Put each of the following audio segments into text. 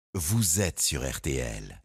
vous êtes sur RTL.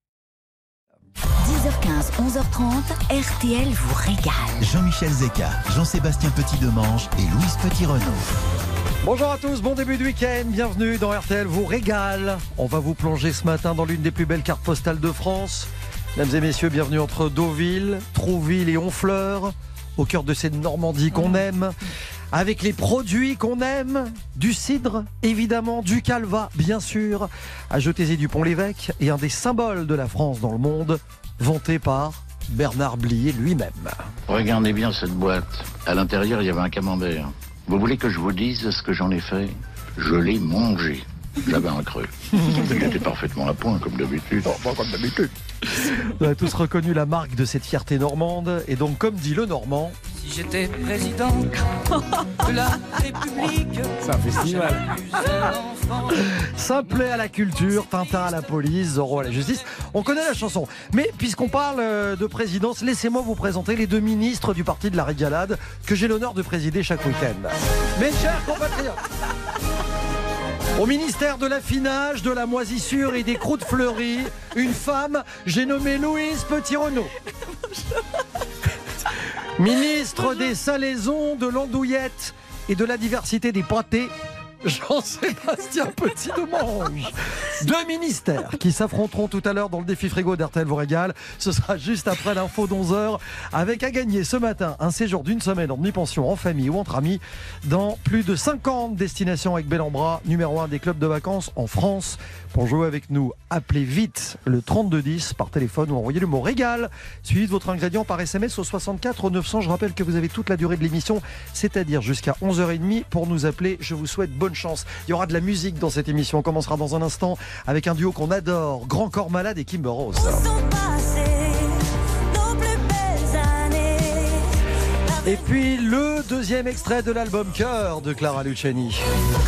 10h15, 11h30, RTL vous régale. Jean-Michel Zeka, Jean-Sébastien Petit-Demange et Louise Petit-Renaud. Bonjour à tous, bon début de week-end, bienvenue dans RTL vous régale. On va vous plonger ce matin dans l'une des plus belles cartes postales de France. Mesdames et messieurs, bienvenue entre Deauville, Trouville et Honfleur, au cœur de cette Normandie qu'on aime, avec les produits qu'on aime, du cidre évidemment, du calva bien sûr, à Jetez-y du Pont-l'Évêque et un des symboles de la France dans le monde, vanté par Bernard Blier lui-même. Regardez bien cette boîte. À l'intérieur, il y avait un camembert. Vous voulez que je vous dise ce que j'en ai fait? Je l'ai mangé. J'avais un creux. J'étais parfaitement à point, comme d'habitude. Non, pas comme d'habitude. On a tous reconnu la marque de cette fierté normande. Et donc, comme dit le Normand... Si j'étais président de la République... C'est un festival. Simplet à la culture, Tintin à la police, Zorro à la justice. On connaît la chanson. Mais puisqu'on parle de présidence, laissez-moi vous présenter les deux ministres du Parti de la Régalade que j'ai l'honneur de présider chaque week-end. Mes chers compatriotes, au ministère de l'affinage, de la moisissure et des croûtes fleuries, une femme, j'ai nommé Louise Petit-Renaud. Ministre des salaisons, de l'andouillette et de la diversité des pâtés, Jean-Sébastien Petit-Demange. Deux ministères qui s'affronteront tout à l'heure dans le défi frigo d'RTL vous régale. Ce sera juste après l'info d'11h, avec à gagner ce matin un séjour d'une semaine en demi-pension en famille ou entre amis dans plus de 50 destinations avec Bel-en-Bras, numéro 1 des clubs de vacances en France. Pour jouer avec nous, appelez vite le 3210 par téléphone ou envoyez le mot régal suivi de votre ingrédient par SMS au 64 900. Je rappelle que vous avez toute la durée de l'émission, c'est-à-dire jusqu'à 11h30 pour nous appeler. Je vous souhaite bonne chance. Il y aura de la musique dans cette émission. On commencera dans un instant avec un duo qu'on adore, Grand Corps Malade et Kimber Rose. Et puis le deuxième extrait de l'album Cœur de Clara Luciani.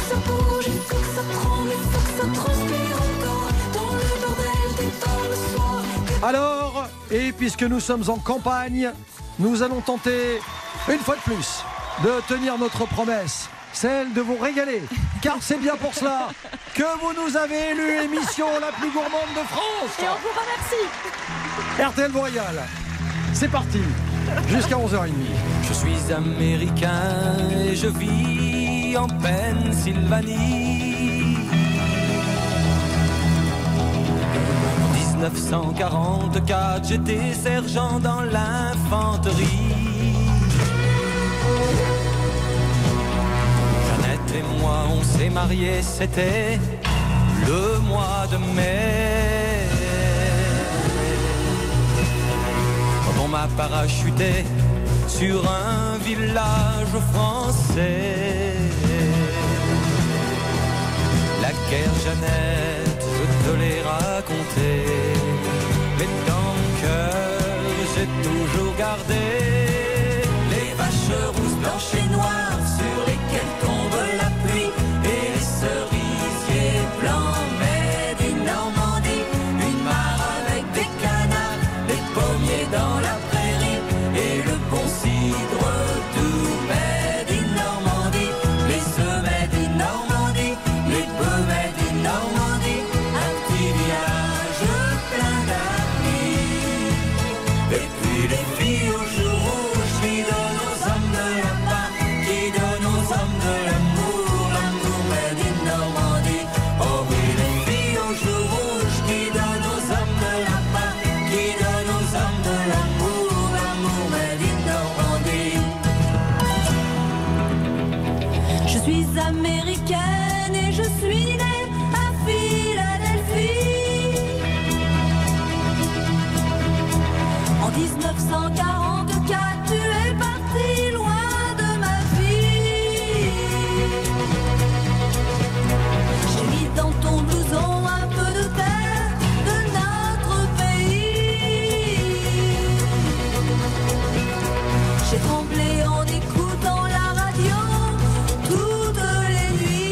Alors, et puisque nous sommes en campagne, nous allons tenter, une fois de plus, de tenir notre promesse, celle de vous régaler. Car c'est bien pour cela que vous nous avez élu émission la plus gourmande de France. Et on vous remercie. RTL vous régale. C'est parti, jusqu'à 11h30. Je suis américain et je vis en Pennsylvanie. En 1944, j'étais sergent dans l'infanterie. Jeannette et moi, on s'est mariés, c'était le mois de mai. Quand on m'a parachuté sur un village français. La guerre, Jeannette, je te l'ai raconté, mais dans mon cœur, j'ai toujours gardé les vaches rousses, blanches et noires sur lesquelles tombe la pluie et les cerisiers blancs, mais du Normandie, une mare avec des canards, des pommiers dans la prairie et le bon cidre doux, mais du Normandie, les semets du Normandie, les pommes du Normandie, un petit village plein d'amis. Et puis les filles au jour rouge qui donnent aux hommes de la pain, qui donnent aux hommes de l'amour, l'amour mais du Normandie. Oh oui, les filles au jour rouge qui donnent aux hommes de la pain, qui donnent aux hommes de l'amour, l'amour mais du Normandie. Je suis américaine et je suis née à Philadelphie. En 1944, tu es parti loin de ma vie. J'ai mis dans ton blouson un peu de terre de notre pays. J'ai tremblé en écoutant la radio toutes les nuits.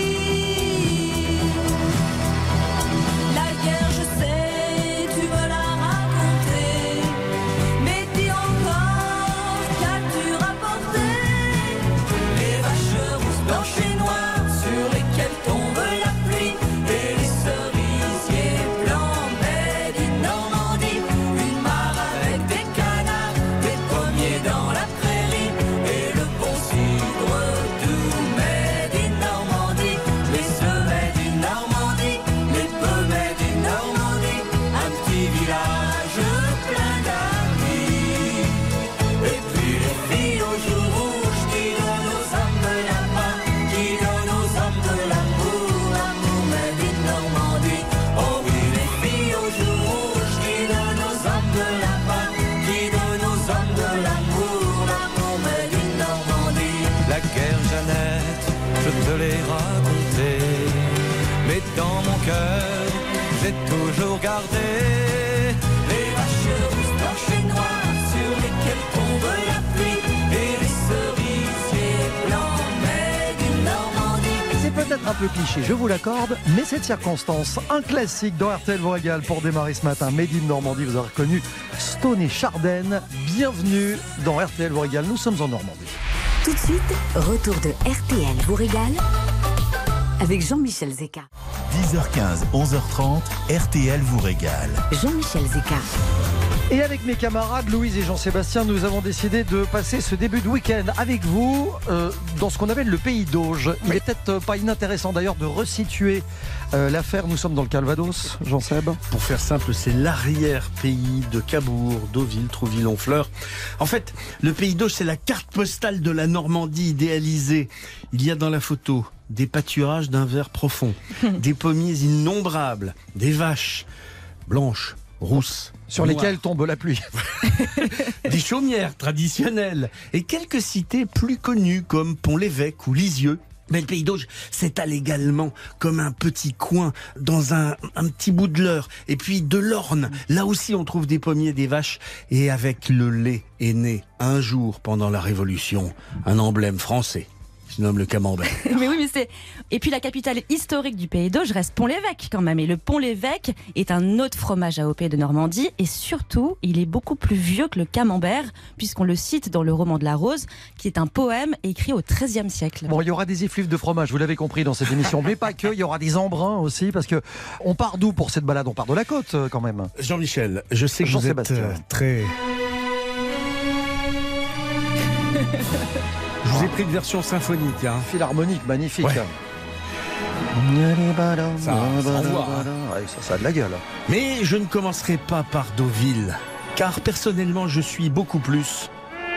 cœur, j'ai toujours gardé Les vaches rousses, blanches et noires sur lesquelles tombe la pluie et les cerisiers blancs mais d'une Normandie. C'est peut-être un peu cliché, je vous l'accorde, mais cette circonstance, un classique dans RTL vous régale pour démarrer ce matin. Made in Normandie, vous avez reconnu Stone et Chardenne. Bienvenue dans RTL vous régale, nous sommes en Normandie. Tout de suite, retour de RTL vous régale avec Jean-Michel Zeka. 10h15, 11h30, RTL vous régale. Jean-Michel Zeka. Et avec mes camarades Louise et Jean-Sébastien, nous avons décidé de passer ce début de week-end avec vous dans ce qu'on appelle le pays d'Auge. Il est peut-être pas inintéressant d'ailleurs de resituer l'affaire. Nous sommes dans le Calvados, Jean-Seb. Pour faire simple, c'est l'arrière-pays de Cabourg, Deauville, Trouville, Honfleur. En fait, le pays d'Auge, c'est la carte postale de la Normandie idéalisée. Il y a dans la photo des pâturages d'un vert profond, des pommiers innombrables, des vaches blanches, rousses, Sur noires, lesquels tombe la pluie. des chaumières traditionnelles et quelques cités plus connues comme Pont-l'Évêque ou Lisieux. Mais le pays d'Auge s'étale également comme un petit coin dans un petit bout de l'Eure. Et puis de l'Orne, là aussi on trouve des pommiers, des vaches. Et avec le lait est né un jour pendant la Révolution un emblème français qui se nomme le camembert. Mais oui, mais c'est. Et puis la capitale historique du Pays d'Auge reste Pont-l'Évêque quand même. Et le Pont-l'Évêque est un autre fromage AOP de Normandie. Et surtout, il est beaucoup plus vieux que le camembert, puisqu'on le cite dans le roman de la Rose, qui est un poème écrit au XIIIe siècle. Bon, il y aura des effluves de fromage, vous l'avez compris dans cette émission, mais pas que, il y aura des embruns aussi, parce que on part d'où pour cette balade? On part de la côte quand même. Jean-Michel, je sais que vous êtes Jean-Sébastien. très... Je vous ai pris une version symphonique. Hein. Philharmonique, magnifique. Ouais. Ça envoie, hein. Ouais, ça a de la gueule. Mais je ne commencerai pas par Deauville, car personnellement je suis beaucoup plus...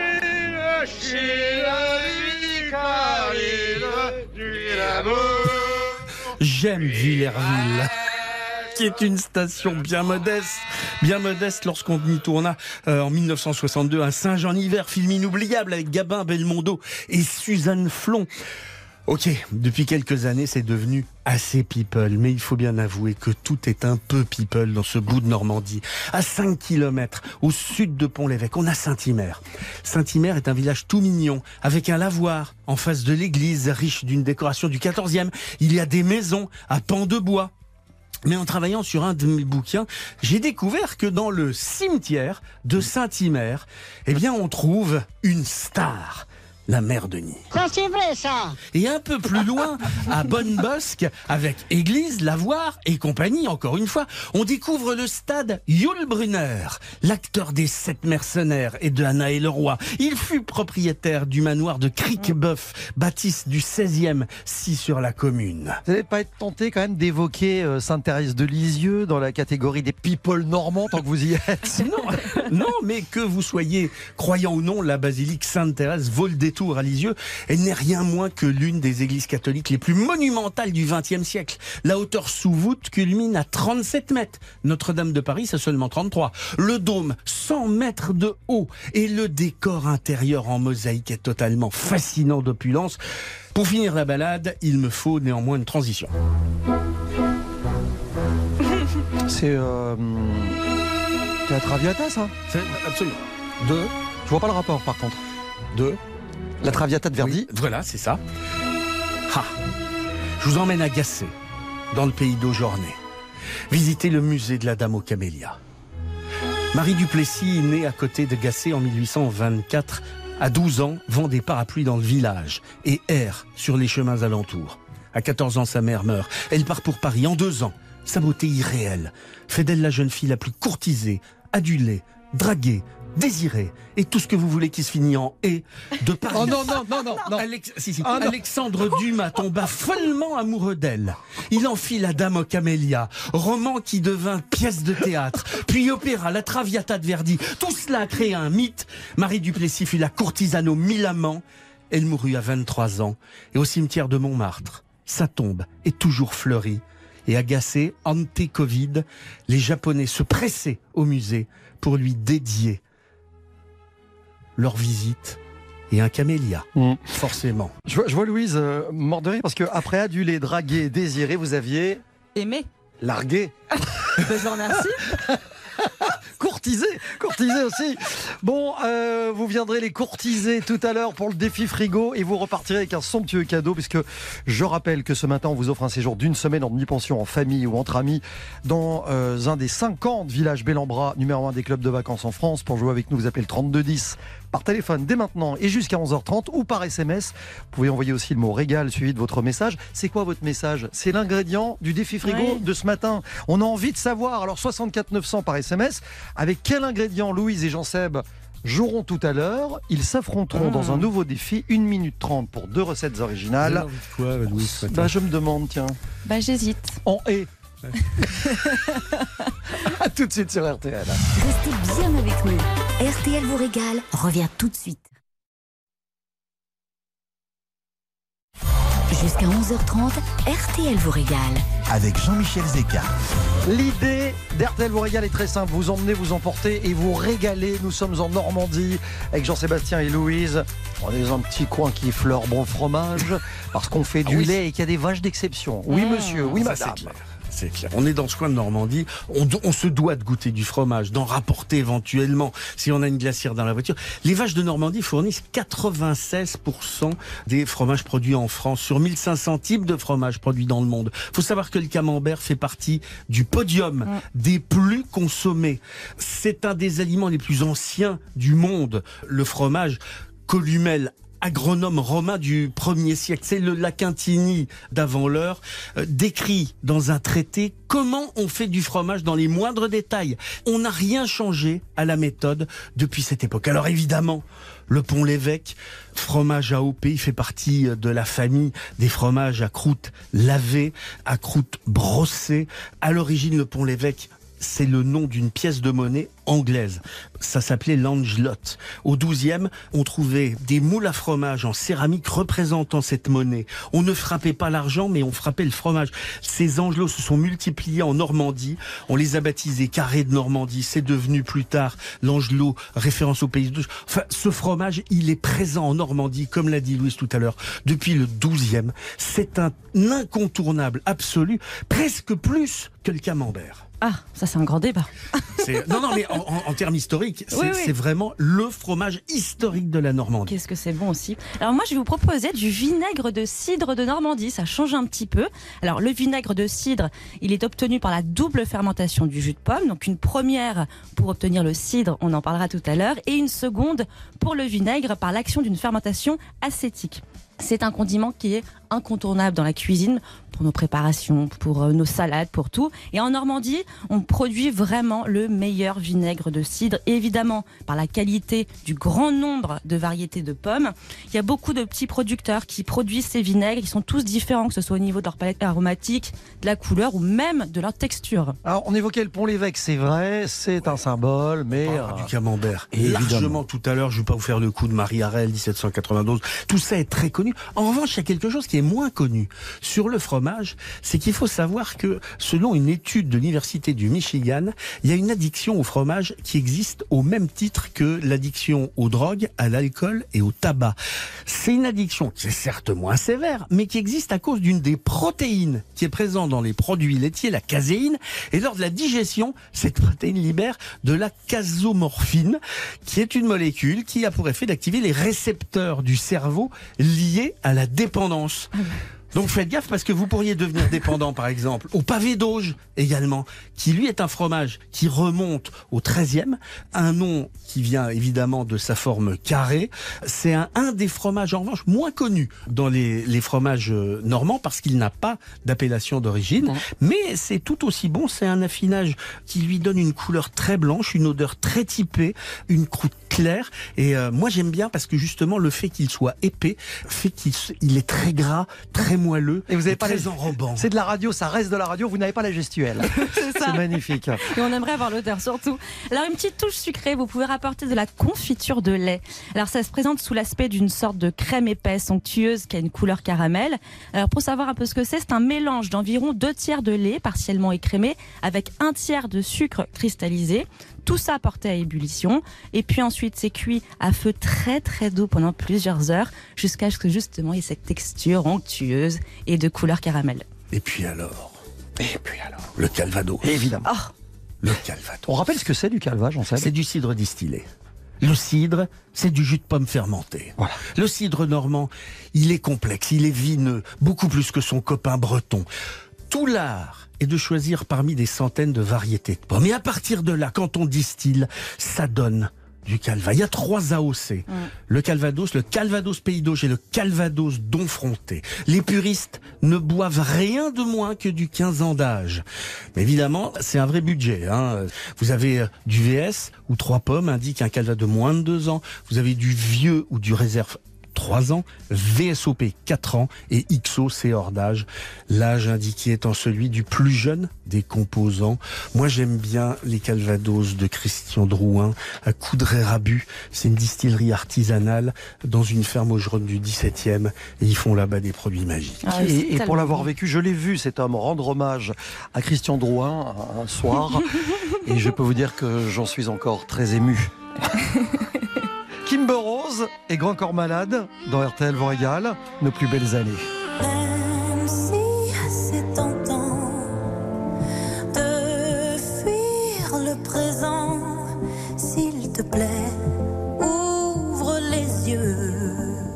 J'aime Villerville, qui est une station bien modeste lorsqu'on y tourna en 1962 un Saint-Jean-Hiver, film inoubliable avec Gabin, Belmondo et Suzanne Flon. Ok, depuis quelques années, c'est devenu assez people, mais il faut bien avouer que tout est un peu people dans ce bout de Normandie. À 5 km au sud de Pont-l'Évêque, on a Saint-Hymer. Saint-Hymer est un village tout mignon, avec un lavoir en face de l'église, riche d'une décoration du 14e. Il y a des maisons à pans de bois. Mais en travaillant sur un de mes bouquins, j'ai découvert que dans le cimetière de Saint-Hymer, eh bien, on trouve une star. La mère Denis. Ça, c'est vrai, ça. Et un peu plus loin, à Bonnebosque, avec église, lavoir et compagnie, encore une fois, on découvre le stade Yul Brunner, l'acteur des 7 mercenaires et de Anna et le roi. Il fut propriétaire du manoir de Criquebeuf, bâtisse du 16e, si sur la commune. Vous n'allez pas être tenté quand même d'évoquer Sainte-Thérèse de Lisieux dans la catégorie des people normands tant que vous y êtes? Non, mais que vous soyez croyant ou non, la basilique Sainte-Thérèse vaut le détour à Lisieux. Elle n'est rien moins que l'une des églises catholiques les plus monumentales du XXe siècle. La hauteur sous voûte culmine à 37 mètres. Notre-Dame de Paris, c'est seulement 33. Le dôme, 100 mètres de haut. Et le décor intérieur en mosaïque est totalement fascinant d'opulence. Pour finir la balade, il me faut néanmoins une transition. C'est la Traviata, ça? C'est absolument. Je vois pas le rapport, par contre. La Traviata de Verdi. Oui, voilà, c'est ça. Ah, je vous emmène à Gassé, dans le pays d'Aujournay. Visiter le musée de la Dame aux Camélias. Marie Duplessis, née à côté de Gassé en 1824, à 12 ans, vend des parapluies dans le village et erre sur les chemins alentours. À 14 ans, sa mère meurt. Elle part pour Paris en 2 ans. Sa beauté irréelle fait d'elle la jeune fille la plus courtisée, adulée, draguée, désirée et tout ce que vous voulez qui se finit en « et » de Paris. Oh non. Alexandre Dumas tomba follement amoureux d'elle. Il en fit La Dame aux Camélias, roman qui devint pièce de théâtre, puis opéra, la Traviata de Verdi. Tout cela a créé un mythe. Marie Duplessis fut la courtisane aux 1000 amants. Elle mourut à 23 ans et au cimetière de Montmartre. Sa tombe est toujours fleurie. Et agacé, ante-Covid, les Japonais se pressaient au musée pour lui dédier leur visite et un camélia, forcément. Je vois Louise mort de rire parce qu'après adulé, dragué, désiré, vous aviez... Aimé. Largué. Je vous remercie. Courtisé aussi. Bon, vous viendrez les courtiser tout à l'heure pour le défi frigo et vous repartirez avec un somptueux cadeau puisque je rappelle que ce matin on vous offre un séjour d'une semaine en demi-pension en famille ou entre amis dans un des 50 villages Bellambra, numéro 1 des clubs de vacances en France. Pour jouer avec nous, vous appelez le 3210 par téléphone dès maintenant et jusqu'à 11h30 ou par SMS. Vous pouvez envoyer aussi le mot régal suivi de votre message. C'est quoi votre message? C'est l'ingrédient du défi frigo de ce matin. On a envie de savoir. Alors 64 900 par SMS. Avec quel ingrédient Louise et Jean-Seb joueront tout à l'heure? Ils s'affronteront dans un nouveau défi, 1 minute 30 pour 2 recettes originales. Quoi, Louise, Je me demande, tiens. J'hésite. En et. A tout de suite sur RTL. Restez bien avec nous. RTL vous régale, revient tout de suite. Jusqu'à 11h30, RTL vous régale. Avec Jean-Michel Zeka. L'idée d'RTL vous régale est très simple. Vous emmenez, vous emportez et vous régalez. Nous sommes en Normandie avec Jean-Sébastien et Louise. On est dans un petit coin qui fleure bon fromage parce qu'on fait du lait et qu'il y a des vaches d'exception. Oui monsieur, oui Ça, madame. c'est clair. C'est clair. On est dans ce coin de Normandie. On se doit de goûter du fromage, d'en rapporter éventuellement si on a une glacière dans la voiture. Les vaches de Normandie fournissent 96% des fromages produits en France sur 1500 types de fromages produits dans le monde. Il faut savoir que le camembert fait partie du podium des plus consommés. C'est un des aliments les plus anciens du monde. Le fromage Columel, agronome romain du 1er siècle, c'est le Lacintini d'avant l'heure, décrit dans un traité comment on fait du fromage dans les moindres détails. On n'a rien changé à la méthode depuis cette époque. Alors évidemment, le Pont-l'Évêque, fromage AOP, il fait partie de la famille des fromages à croûte lavée, à croûte brossée. À l'origine, le Pont-l'Évêque, c'est le nom d'une pièce de monnaie anglaise. Ça s'appelait l'angelote. Au XIIe, on trouvait des moules à fromage en céramique représentant cette monnaie. On ne frappait pas l'argent, mais on frappait le fromage. Ces angelots se sont multipliés en Normandie. On les a baptisés carrés de Normandie. C'est devenu plus tard l'angelot, référence au pays de... Enfin, ce fromage, il est présent en Normandie, comme l'a dit Louise tout à l'heure, depuis le XIIe. C'est un incontournable absolu, presque plus que le camembert. Ah, ça c'est un grand débat. Non, mais en termes historiques, c'est vraiment le fromage historique de la Normandie. Qu'est-ce que c'est bon aussi. Alors moi, je vais vous proposer du vinaigre de cidre de Normandie. Ça change un petit peu. Alors le vinaigre de cidre, il est obtenu par la double fermentation du jus de pomme. Donc une première pour obtenir le cidre, on en parlera tout à l'heure, et une seconde pour le vinaigre par l'action d'une fermentation acétique. C'est un condiment qui est incontournable dans la cuisine pour nos préparations, pour nos salades, pour tout. Et en Normandie, on produit vraiment le meilleur vinaigre de cidre. Et évidemment, par la qualité du grand nombre de variétés de pommes, il y a beaucoup de petits producteurs qui produisent ces vinaigres. Ils sont tous différents, que ce soit au niveau de leur palette aromatique, de la couleur ou même de leur texture. Alors, on évoquait le Pont-l'Évêque, c'est vrai, c'est un symbole, mais... Du camembert. Évidemment. Largement tout à l'heure, je ne vais pas vous faire le coup de Marie Harel, 1792. Tout ça est très connu. En revanche, il y a quelque chose qui est moins connu sur le fromage, c'est qu'il faut savoir que, selon une étude de l'Université du Michigan, il y a une addiction au fromage qui existe au même titre que l'addiction aux drogues, à l'alcool et au tabac. C'est une addiction qui est certes moins sévère, mais qui existe à cause d'une des protéines qui est présente dans les produits laitiers, la caséine, et lors de la digestion, cette protéine libère de la casomorphine, qui est une molécule qui a pour effet d'activer les récepteurs du cerveau liés à la dépendance. Donc faites gaffe parce que vous pourriez devenir dépendant par exemple au pavé d'Auge également, qui lui est un fromage qui remonte au XIIIe, un nom qui vient évidemment de sa forme carrée. C'est un des fromages en revanche moins connus dans les fromages normands parce qu'il n'a pas d'appellation d'origine, mais c'est tout aussi bon. C'est un affinage qui lui donne une couleur très blanche, une odeur très typée, une croûte claire, et moi j'aime bien parce que justement le fait qu'il soit épais fait qu'il est très gras, très moelleux, et vous avez pas très enrobant. C'est de la radio, ça reste de la radio, vous n'avez pas la gestuelle. C'est magnifique. Et on aimerait avoir l'odeur surtout. Alors une petite touche sucrée, vous pouvez rapporter de la confiture de lait. Alors ça se présente sous l'aspect d'une sorte de crème épaisse, onctueuse, qui a une couleur caramel. Alors pour savoir un peu ce que c'est un mélange d'environ 2 tiers de lait partiellement écrémé avec 1 tiers de sucre cristallisé. Tout ça porté à ébullition, et puis ensuite c'est cuit à feu très très doux pendant plusieurs heures, jusqu'à ce que justement il y ait cette texture onctueuse et de couleur caramel. Et puis alors, Et puis alors, Le Calvados. évidemment. Le Calvados. On rappelle ce que c'est du calva, j'en sais. C'est du cidre distillé. Le cidre, c'est du jus de pomme fermenté. Voilà. Le cidre normand, il est complexe, il est vineux, beaucoup plus que son copain breton. Tout l'art est de choisir parmi des centaines de variétés de pommes. Et à partir de là, quand on distille, ça donne du calva. Il y a 3 AOC. Le Calvados Pays d'Auge et le Calvados Domfronté. Les puristes ne boivent rien de moins que du 15 ans d'âge. Mais évidemment, c'est un vrai budget. Vous avez du VS, où 3 pommes indiquent un calva de moins de 2 ans. Vous avez du vieux ou du réserve 3 ans, VSOP 4 ans et XO c'est hors d'âge. L'âge indiqué étant celui du plus jeune des composants. Moi j'aime bien les Calvados de Christian Drouin à Coudray-Rabu. C'est une distillerie artisanale dans une ferme augeronne du 17e et ils font là-bas des produits magiques. Ah, Et pour l'avoir vécu, je l'ai vu cet homme rendre hommage à Christian Drouin un soir et je peux vous dire que j'en suis encore très ému. Kimber Rose et Grand Corps Malade dans RTL vous régale, nos plus belles années. Même si c'est tentant de fuir le présent, s'il te plaît, ouvre les yeux.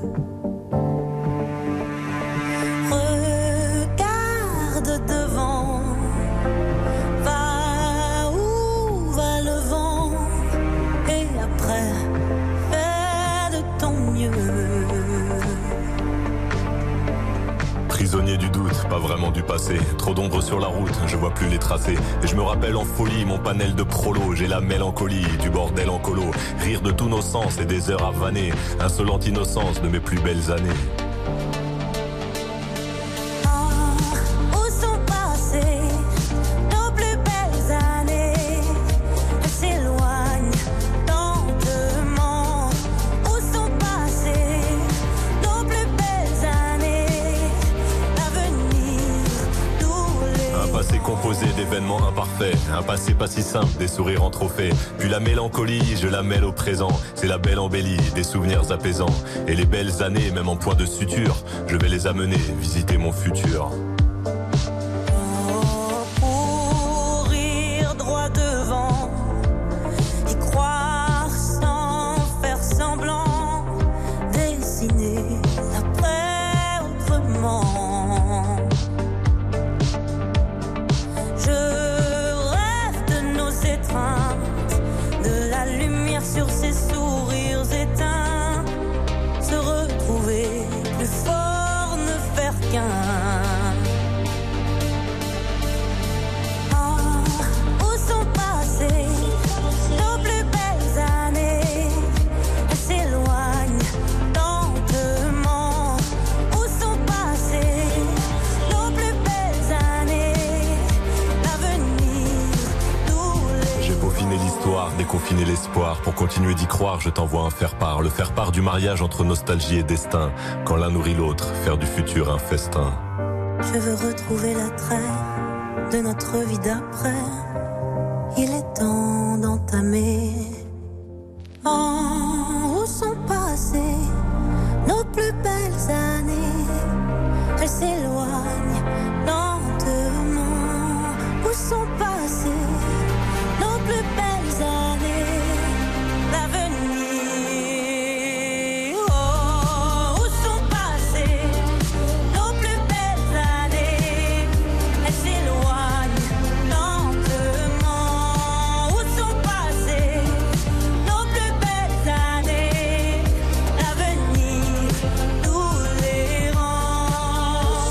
Regarde devant, va où va le vent, et après, fais de ton mieux. Prisonnier du doute, pas vraiment du passé. Trop d'ombre sur la route, je vois plus les tracés. Et je me rappelle en folie mon panel de prolo. J'ai la mélancolie du bordel en colo. Rire de tous nos sens et des heures à vanner. Insolente innocence de mes plus belles années. Où sont passées nos plus belles années? Elles s'éloignent lentement. Où sont passées nos plus belles années? L'avenir nous les... Un passé composé d'événements imparfaits. Un passé pas si simple, des sourires en trophée. Puis la mélancolie, je la mêle au présent. C'est la belle embellie, des souvenirs apaisants. Et les belles années, même en point de suture, je vais les amener visiter mon futur. Courir droit devant, y croire sans faire semblant, dessiner l'après autrement. Je rêve de nos étreintes, de la lumière sur ces sourires éteints, se retrouver plus fort, ne faire qu'un. Où sont passées nos plus belles années? Elles s'éloignent lentement. Où sont passées nos plus belles années? L'avenir nous les... J'ai peaufiné l'histoire, déconfiné l'espoir. Pour continuer d'y croire, je t'envoie un faire-part. Le faire-part du mariage entre nostalgie et destin. Quand l'un nourrit l'autre, faire du futur un festin. Je veux retrouver l'attrait de notre vie d'après. Il est temps d'entamer. Où sont passées nos plus belles années? Elles s'éloignent lentement. Où sont passées nos plus belles années? L'avenir. Où sont passées nos plus belles années? Elles s'éloignent lentement. Où sont passées nos plus belles années? L'avenir nous les rend.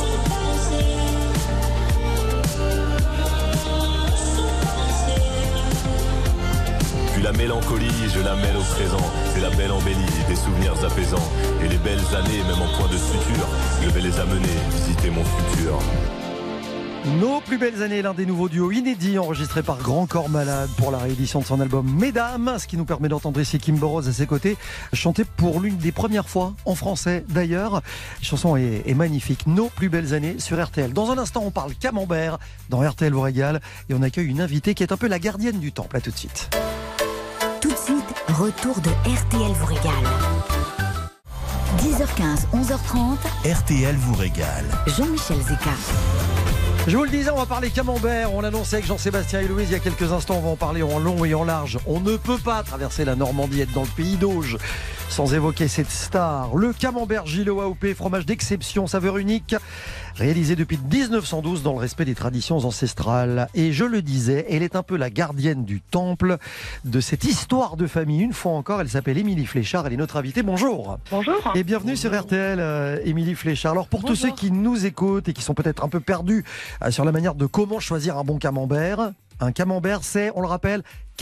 Puis la mélancolie, je la mêle au présent. C'est la belle embellie, des souvenirs apaisants. Et les belles années, même en point de suture, je vais les amener visiter mon futur. Nos plus belles années, l'un des nouveaux duos inédits enregistrés par Grand Corps Malade pour la réédition de son album Mesdames, ce qui nous permet d'entendre ici Kimber Rose à ses côtés, chanter pour l'une des premières fois en français d'ailleurs. La chanson est magnifique. Nos plus belles années sur RTL. Dans un instant, on parle camembert dans RTL vous régale et on accueille une invitée qui est un peu la gardienne du temple. À tout de suite. Tout de suite, retour de RTL vous régale. 10h15, 11h30, RTL vous régale. Jean-Michel Zeka. Je vous le disais, on va parler camembert. On l'annonçait avec Jean-Sébastien et Louise il y a quelques instants. On va en parler en long et en large. On ne peut pas traverser la Normandie, être dans le pays d'Auge, sans évoquer cette star. Le camembert Gillot AOP, fromage d'exception, saveur unique, réalisé depuis 1912 dans le respect des traditions ancestrales. Et je le disais, elle est un peu la gardienne du temple de cette histoire de famille. Une fois encore, elle s'appelle Émilie Fléchard. Elle est notre invitée. Bonjour. Bonjour. Et bienvenue sur RTL, Émilie Fléchard. Alors pour tous ceux qui nous écoutent et qui sont peut-être un peu perdus sur la manière de comment choisir un bon camembert, un camembert, c'est, on le rappelle,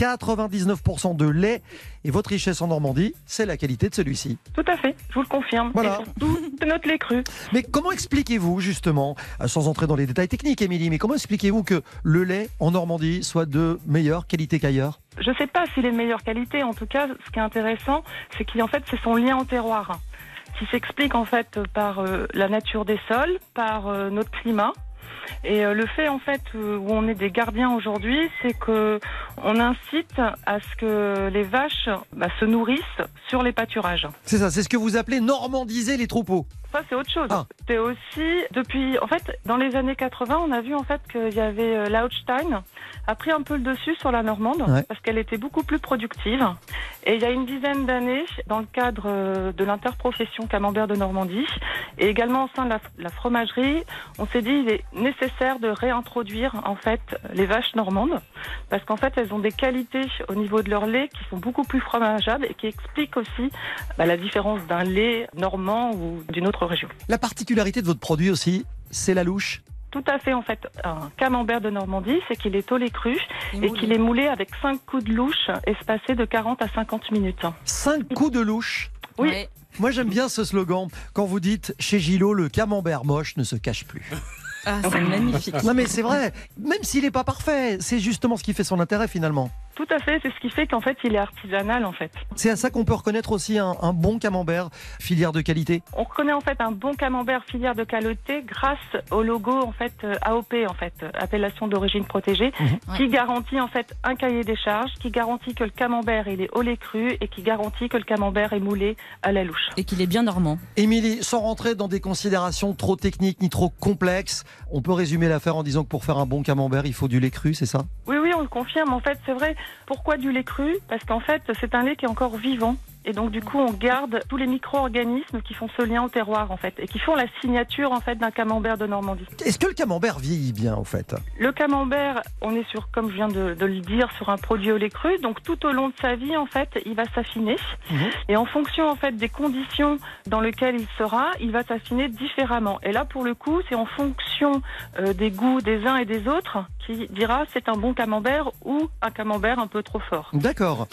99% de lait. Et votre richesse en Normandie, c'est la qualité de celui-ci. Tout à fait, je vous le confirme. Voilà. Et surtout, de notre lait cru. Mais comment expliquez-vous justement, sans entrer dans les détails techniques, Émilie, mais comment expliquez-vous que le lait en Normandie soit de meilleure qualité qu'ailleurs ? Je ne sais pas s'il est de meilleure qualité. En tout cas, ce qui est intéressant, c'est qu'en fait, c'est son lien au terroir, qui s'explique en fait par la nature des sols, par notre climat. Et le fait en fait où on est des gardiens aujourd'hui, c'est que on incite à ce que les vaches se nourrissent sur les pâturages. C'est ça, c'est ce que vous appelez normandiser les troupeaux. Ça, c'est autre chose. Ah. C'est aussi, depuis, en fait, dans les années 80, on a vu en fait qu'il y avait la Holstein a pris un peu le dessus sur la normande, ouais, parce qu'elle était beaucoup plus productive. Et il y a une dizaine d'années, dans le cadre de l'interprofession camembert de Normandie, et également au sein de la fromagerie, on s'est dit il est nécessaire de réintroduire en fait les vaches normandes, parce qu'en fait elles ont des qualités au niveau de leur lait qui sont beaucoup plus fromageables et qui expliquent aussi la différence d'un lait normand ou d'une autre région. La particularité de votre produit aussi, c'est la louche. Tout à fait, en fait, un camembert de Normandie, c'est qu'il est au lait cru et qu'il est moulé avec 5 coups de louche espacés de 40 à 50 minutes. 5 coups de louche ? Oui. Ouais. Moi j'aime bien ce slogan, quand vous dites chez Gillot, le camembert moche ne se cache plus. Ah, c'est magnifique. Non mais c'est vrai, même s'il n'est pas parfait, c'est justement ce qui fait son intérêt finalement. Tout à fait, c'est ce qui fait qu'en fait il est artisanal en fait. C'est à ça qu'on peut reconnaître aussi un bon camembert, filière de qualité. On reconnaît en fait un bon camembert filière de qualité grâce au logo en fait AOP en fait, appellation d'origine protégée, qui garantit en fait un cahier des charges, qui garantit que le camembert il est au lait cru et qui garantit que le camembert est moulé à la louche. Et qu'il est bien normand. Émilie, sans rentrer dans des considérations trop techniques ni trop complexes, on peut résumer l'affaire en disant que pour faire un bon camembert, il faut du lait cru, c'est ça ? Oui, on le confirme. En fait, c'est vrai. Pourquoi du lait cru ? Parce qu'en fait, c'est un lait qui est encore vivant. Et donc, du coup, on garde tous les micro-organismes qui font ce lien au terroir, en fait, et qui font la signature, en fait, d'un camembert de Normandie. Est-ce que le camembert vieillit bien, en fait ? Le camembert, on est sur, comme je viens de le dire, sur un produit au lait cru. Donc, tout au long de sa vie, en fait, il va s'affiner. Et en fonction, en fait, des conditions dans lesquelles il sera, il va s'affiner différemment. Et là, pour le coup, c'est en fonction des goûts des uns et des autres qui dira c'est un bon camembert ou un camembert un peu trop fort. D'accord.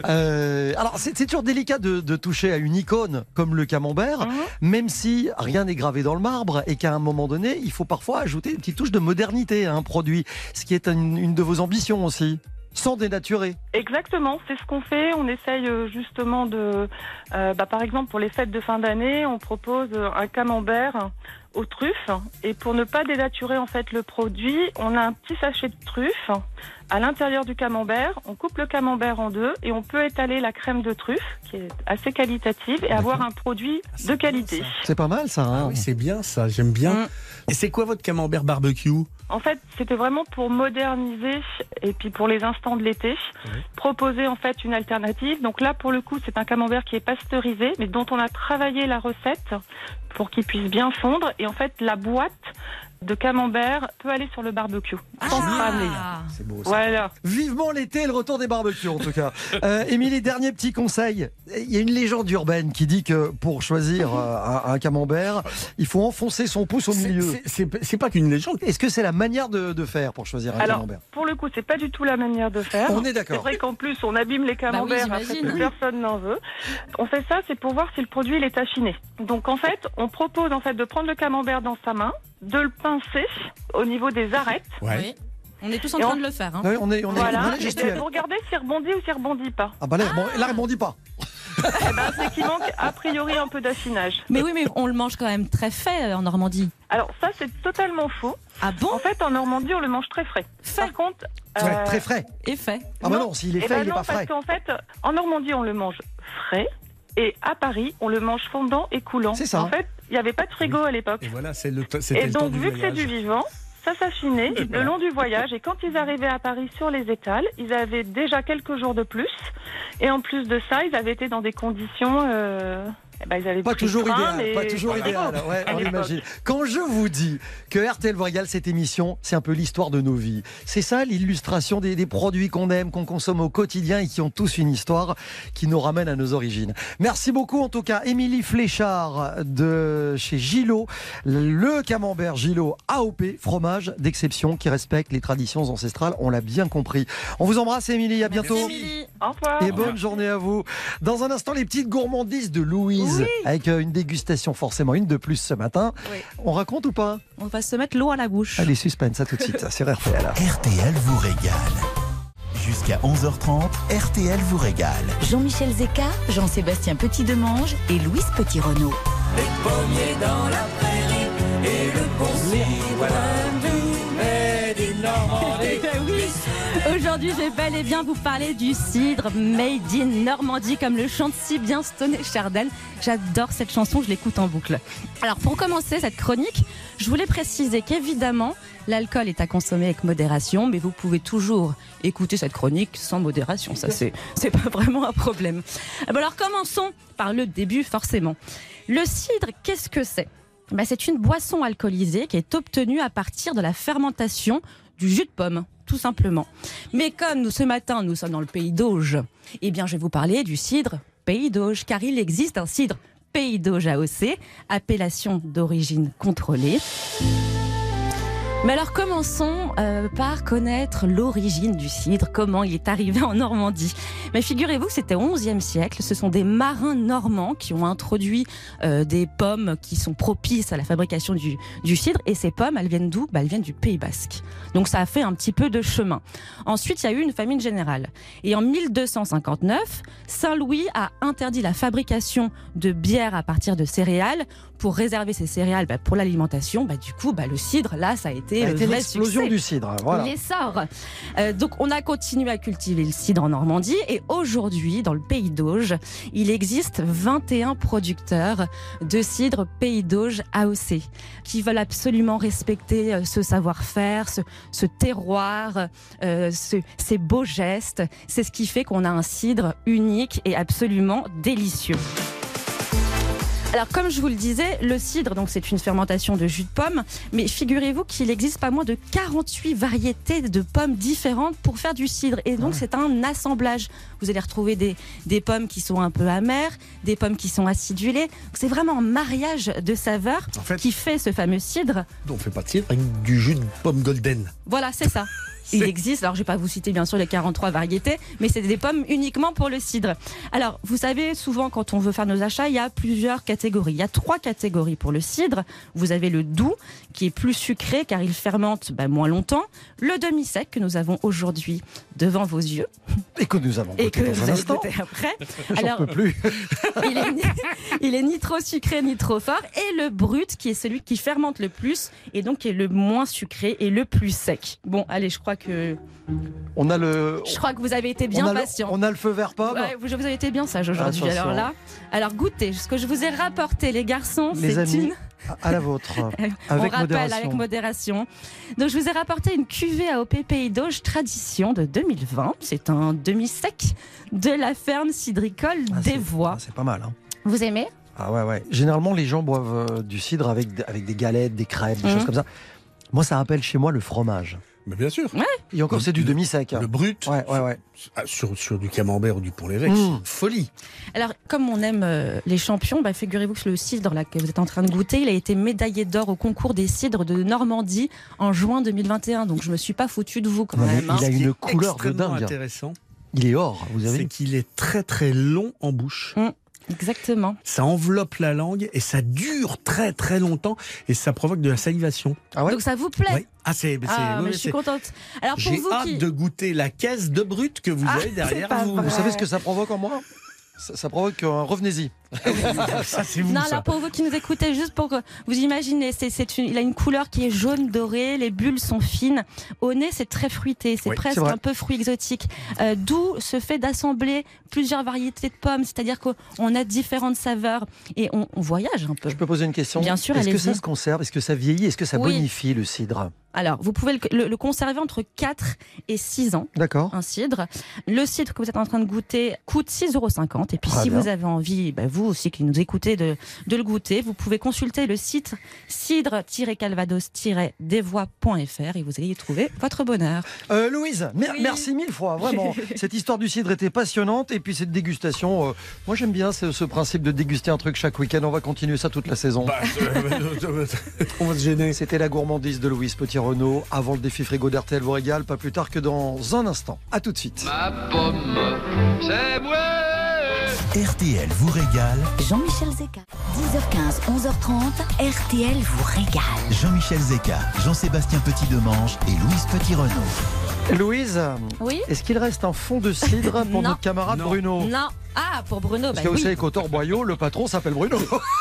Alors, c'est toujours délicat de toucher à une icône comme le camembert, même si rien n'est gravé dans le marbre et qu'à un moment donné, il faut parfois ajouter une petite touche de modernité à un produit, ce qui est une de vos ambitions aussi. Sans dénaturer. Exactement, c'est ce qu'on fait. On essaye justement de... par exemple, pour les fêtes de fin d'année, on propose un camembert aux truffes. Et pour ne pas dénaturer en fait le produit, on a un petit sachet de truffes à l'intérieur du camembert. On coupe le camembert en deux et on peut étaler la crème de truffe, qui est assez qualitative, et avoir un produit de qualité. C'est pas mal ça. Hein. Ah oui, c'est bien ça, j'aime bien. Et c'est quoi votre camembert barbecue ? En fait, c'était vraiment pour moderniser et puis pour les instants de l'été, proposer en fait une alternative. Donc là, pour le coup, c'est un camembert qui est pasteurisé, mais dont on a travaillé la recette pour qu'il puisse bien fondre. Et en fait, la boîte de camembert peut aller sur le barbecue sans cramer. C'est beau ça. Voilà. Vivement l'été et le retour des barbecues en tout cas. Émilie, dernier petit conseil. Il y a une légende urbaine qui dit que pour choisir un camembert, il faut enfoncer son pouce au milieu. C'est pas qu'une légende. Est-ce que c'est la manière de faire pour choisir un camembert ? Pour le coup, c'est pas du tout la manière de faire. On est d'accord. C'est vrai qu'en plus, on abîme les camemberts après que personne n'en veut. On fait ça, c'est pour voir si le produit il est affiné. Donc en fait, on propose en fait de prendre le camembert dans sa main, de le pincer au niveau des arêtes. Oui. On est tous en train de le faire. Hein. Oui, on est voilà. Et vous regardez s'il rebondit ou s'il rebondit pas. Ah bah là, il rebondit pas. C'est qu'il manque a priori un peu d'affinage. Mais oui, mais on le mange quand même très fait en Normandie. Alors ça, c'est totalement faux. Ah bon ? En fait, en Normandie, on le mange très frais. Par contre... Très frais. Et fait. Ah bah non, s'il est fait, il est pas frais. Parce qu'en fait, en Normandie, on le mange frais. Et à Paris, on le mange fondant et coulant. C'est ça. En fait, il n'y avait pas de frigo à l'époque. Et voilà, c'était et le temps donc, du vu que c'est voyage. du vivant, ça s'affinait le long du voyage. Et quand ils arrivaient à Paris sur les étals, ils avaient déjà quelques jours de plus. Et en plus de ça, ils avaient été dans des conditions... ils avaient Pas pris toujours le train, idéal, mais- pas toujours idéal. Ouais, on imagine. Quand je vous dis que RTL vous régale, cette émission, c'est un peu l'histoire de nos vies. C'est ça l'illustration des produits qu'on aime, qu'on consomme au quotidien et qui ont tous une histoire qui nous ramène à nos origines. Merci beaucoup en tout cas, Émilie Fléchard de chez Gillot, le camembert Gillot AOP, fromage d'exception qui respecte les traditions ancestrales. On l'a bien compris. On vous embrasse, Émilie. À bientôt. Merci. Au revoir. Et bonne journée à vous. Dans un instant, les petites gourmandises de Louise. Oui. Avec une dégustation forcément, une de plus ce matin. Oui. On raconte ou pas? On va se mettre l'eau à la bouche. Allez, suspense, ça tout de suite sur RTL. RTL vous régale. Jusqu'à 11h30, RTL vous régale. Jean-Michel Zeka, Jean-Sébastien Petit-Demange et Louise Petit-Renaud. Les pommiers dans la prairie et le bon cidre du Made in Normandie. Oui. Aujourd'hui, je vais bel et bien vous parler du cidre Made in Normandie, comme le chante si bien Stoney Chardel. J'adore cette chanson, je l'écoute en boucle. Alors, pour commencer cette chronique, je voulais préciser qu'évidemment, l'alcool est à consommer avec modération, mais vous pouvez toujours écouter cette chronique sans modération. Ça, c'est pas vraiment un problème. Alors, commençons par le début, forcément. Le cidre, qu'est-ce que c'est? C'est une boisson alcoolisée qui est obtenue à partir de la fermentation du jus de pomme, tout simplement. Mais comme nous, ce matin, nous sommes dans le pays d'Auge, eh bien, je vais vous parler du cidre Pays d'Auge, car il existe un cidre Pays d'Auge AOC, appellation d'origine contrôlée. Mais alors commençons par connaître l'origine du cidre, comment il est arrivé en Normandie. Mais figurez-vous que c'était au XIe siècle, ce sont des marins normands qui ont introduit des pommes qui sont propices à la fabrication du cidre, et ces pommes, elles viennent d'où? Elles viennent du Pays Basque. Donc ça a fait un petit peu de chemin. Ensuite, il y a eu une famine générale. Et en 1259, Saint-Louis a interdit la fabrication de bière à partir de céréales pour réserver ces céréales pour l'alimentation. Du coup, le cidre, là, ça a été le vrai l'explosion succès. du cidre. Voilà. L'essor. Donc, on a continué à cultiver le cidre en Normandie. Et aujourd'hui, dans le Pays d'Auge, il existe 21 producteurs de cidre Pays d'Auge AOC qui veulent absolument respecter ce savoir-faire, ce terroir, ces beaux gestes. C'est ce qui fait qu'on a un cidre unique et absolument délicieux. Alors, comme je vous le disais, le cidre, donc, c'est une fermentation de jus de pomme, mais figurez-vous qu'il existe pas moins de 48 variétés de pommes différentes pour faire du cidre. Et donc, c'est un assemblage. Vous allez retrouver des pommes qui sont un peu amères, des pommes qui sont acidulées. Donc, c'est vraiment un mariage de saveurs qui fait ce fameux cidre. On ne fait pas de cidre avec du jus de pomme golden. Voilà, c'est ça. Il existe, alors je ne vais pas vous citer bien sûr les 43 variétés, mais c'est des pommes uniquement pour le cidre. Alors, vous savez, souvent quand on veut faire nos achats, il y a plusieurs catégories. Il y a 3 catégories pour le cidre. Vous avez le doux, qui est plus sucré car il fermente moins longtemps. Le demi-sec que nous avons aujourd'hui devant vos yeux. Et que nous allons Et goûter que dans vous un allez instant. goûter après. J'en peux plus. Il est ni trop sucré ni trop fort. Et le brut, qui est celui qui fermente le plus et donc qui est le moins sucré et le plus sec. Bon, allez, je crois que vous avez été bien patient. On a le feu vert pomme. Ouais, vous avez été bien sage aujourd'hui. Attention. Alors goûtez. Ce que je vous ai rapporté, les garçons, Les c'est amis, une... à la vôtre. On Avec rappelle modération. avec modération. Donc je vous ai rapporté une cuvée AOP Pays d'Auge Tradition de 2020. C'est un demi-sec de la ferme cidricole des Voies. C'est pas mal. Vous aimez? Ah ouais. Généralement, les gens boivent du cidre avec des galettes, des crêpes, des choses comme ça. Moi, ça rappelle chez moi le fromage. Mais bien sûr. Ouais. Et encore, c'est du demi-sec. Le brut. Ouais. Sur du camembert ou du pont-l'évêque. Folie. Alors, comme on aime les champions, figurez-vous que le cidre là, que vous êtes en train de goûter, il a été médaillé d'or au concours des cidres de Normandie en juin 2021. Donc, je me suis pas foutu de vous quand même. Il a une couleur de Extrêmement dingue. intéressant. Il est or, vous avez C'est vu. qu'il est très très long en bouche. Exactement. Ça enveloppe la langue et ça dure très très longtemps et ça provoque de la salivation. Ah ouais. Donc ça vous plaît? Oui. Mais je suis contente. Alors pour J'ai vous hâte de goûter la caisse de brut que vous avez derrière pas vous. vrai. Vous savez ce que ça provoque en moi? Ça provoque un revenez-y. Ça, c'est vous, Non, ça. là, pour vous qui nous écoutez, juste pour que vous imaginez, il a une couleur qui est jaune doré, les bulles sont fines. Au nez, c'est très fruité, c'est Oui, presque c'est vrai. un peu fruit exotique. D'où ce fait d'assembler plusieurs variétés de pommes, c'est-à-dire qu'on a différentes saveurs et on voyage un peu. Je peux poser une question? Bien sûr, Est-ce que allez-y. ça se conserve? Est-ce que ça vieillit? Est-ce que ça Oui. bonifie le cidre? Alors, vous pouvez le conserver entre 4 et 6 ans. D'accord. Un cidre. Le cidre que vous êtes en train de goûter coûte 6,50 €. Et puis, Très si bien. vous avez envie, vous aussi qui nous écoutez, de le goûter, vous pouvez consulter le site cidre-calvados-desvoies.fr et vous allez y trouver votre bonheur. Louise, merci mille fois, vraiment. Cette histoire du cidre était passionnante et puis cette dégustation, moi j'aime bien ce principe de déguster un truc chaque week-end. On va continuer ça toute la saison. On va se gêner. C'était la gourmandise de Louise Petit-Renaud avant le défi frigo d'RTL vous régale, pas plus tard que dans un instant. À tout de suite. Ma pomme, c'est moi. RTL vous régale. Jean-Michel Zeka. 10h15, 11h30, RTL vous régale. Jean-Michel Zeka, Jean-Sébastien Petit-Demange et Louise Petit-Renaud. Louise, Oui. est-ce qu'il reste un fond de cidre pour Non. notre camarade Non. Bruno? Non. Ah, pour Bruno, Parce que vous oui. savez qu'au Torboyau, le patron s'appelle Bruno.